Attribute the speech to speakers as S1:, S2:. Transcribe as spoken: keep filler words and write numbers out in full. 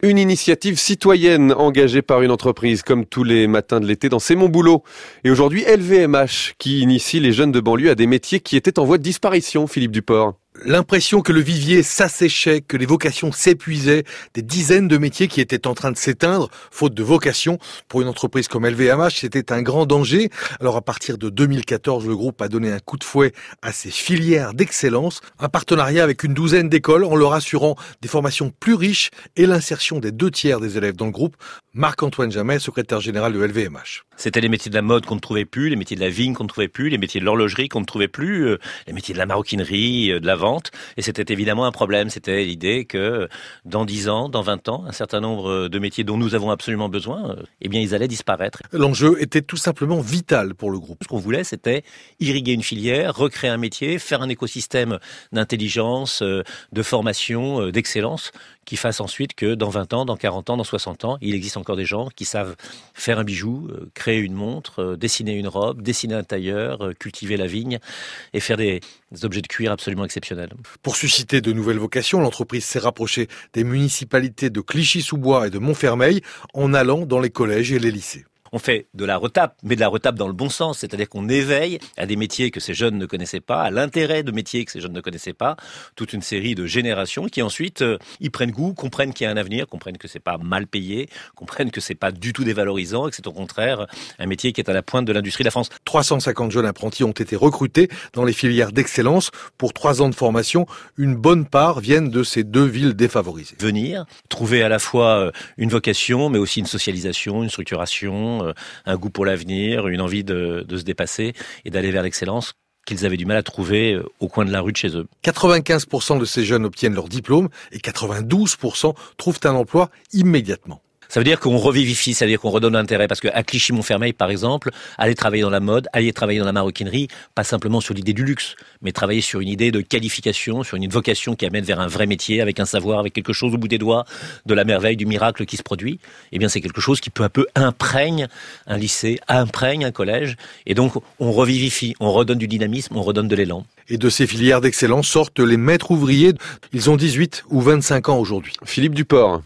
S1: Une initiative citoyenne engagée par une entreprise, comme tous les matins de l'été dans C'est mon boulot. Et aujourd'hui, L V M H, qui initie les jeunes de banlieue à des métiers qui étaient en voie de disparition, Philippe Duport.
S2: L'impression que le vivier s'asséchait, que les vocations s'épuisaient, des dizaines de métiers qui étaient en train de s'éteindre, faute de vocation. Pour une entreprise comme L V M H, c'était un grand danger. Alors à partir de deux mille quatorze, le groupe a donné un coup de fouet à ses filières d'excellence, un partenariat avec une douzaine d'écoles en leur assurant des formations plus riches et l'insertion des deux tiers des élèves dans le groupe. Marc-Antoine Jamet, secrétaire général de L V M H.
S3: C'était les métiers de la mode qu'on ne trouvait plus, les métiers de la vigne qu'on ne trouvait plus, les métiers de l'horlogerie qu'on ne trouvait plus, euh, les métiers de la maroquinerie, euh, de la vente. Et c'était évidemment un problème. C'était l'idée que dans dix ans, dans vingt ans, un certain nombre de métiers dont nous avons absolument besoin, euh, eh bien, ils allaient disparaître.
S2: L'enjeu était tout simplement vital pour le groupe.
S3: Ce qu'on voulait, c'était irriguer une filière, recréer un métier, faire un écosystème d'intelligence, euh, de formation, euh, d'excellence, qui fasse ensuite que dans vingt ans, dans quarante ans, dans soixante ans, il existe encore des gens qui savent faire un bijou, euh, créer une montre, euh, dessiner une robe, dessiner un tailleur, euh, cultiver la vigne et faire des, des objets de cuir absolument exceptionnels.
S2: Pour susciter de nouvelles vocations, l'entreprise s'est rapprochée des municipalités de Clichy-sous-Bois et de Montfermeil en allant dans les collèges et les lycées.
S3: On fait de la retape, mais de la retape dans le bon sens, c'est-à-dire qu'on éveille à des métiers que ces jeunes ne connaissaient pas, à l'intérêt de métiers que ces jeunes ne connaissaient pas, toute une série de générations qui ensuite euh, y prennent goût, comprennent qu'il y a un avenir, comprennent que c'est pas mal payé, comprennent que c'est pas du tout dévalorisant et que c'est au contraire un métier qui est à la pointe de l'industrie de la France.
S2: trois cent cinquante jeunes apprentis ont été recrutés dans les filières d'excellence pour trois ans de formation. Une bonne part viennent de ces deux villes défavorisées.
S3: Venir, trouver à la fois une vocation, mais aussi une socialisation, une structuration, un goût pour l'avenir, une envie de, de se dépasser et d'aller vers l'excellence qu'ils avaient du mal à trouver au coin de la rue de chez eux.
S2: quatre-vingt-quinze pour cent de ces jeunes obtiennent leur diplôme et quatre-vingt-douze pour cent trouvent un emploi immédiatement.
S3: Ça veut dire qu'on revivifie, ça veut dire qu'on redonne l'intérêt. Parce qu'à Clichy-Montfermeil, par exemple, aller travailler dans la mode, aller travailler dans la maroquinerie, pas simplement sur l'idée du luxe, mais travailler sur une idée de qualification, sur une vocation qui amène vers un vrai métier, avec un savoir, avec quelque chose au bout des doigts, de la merveille, du miracle qui se produit, eh bien c'est quelque chose qui peu à peu imprègne un lycée, imprègne un collège. Et donc on revivifie, on redonne du dynamisme, on redonne de l'élan.
S2: Et de ces filières d'excellence sortent les maîtres ouvriers. Ils ont dix-huit ou vingt-cinq ans aujourd'hui.
S1: Philippe Duport.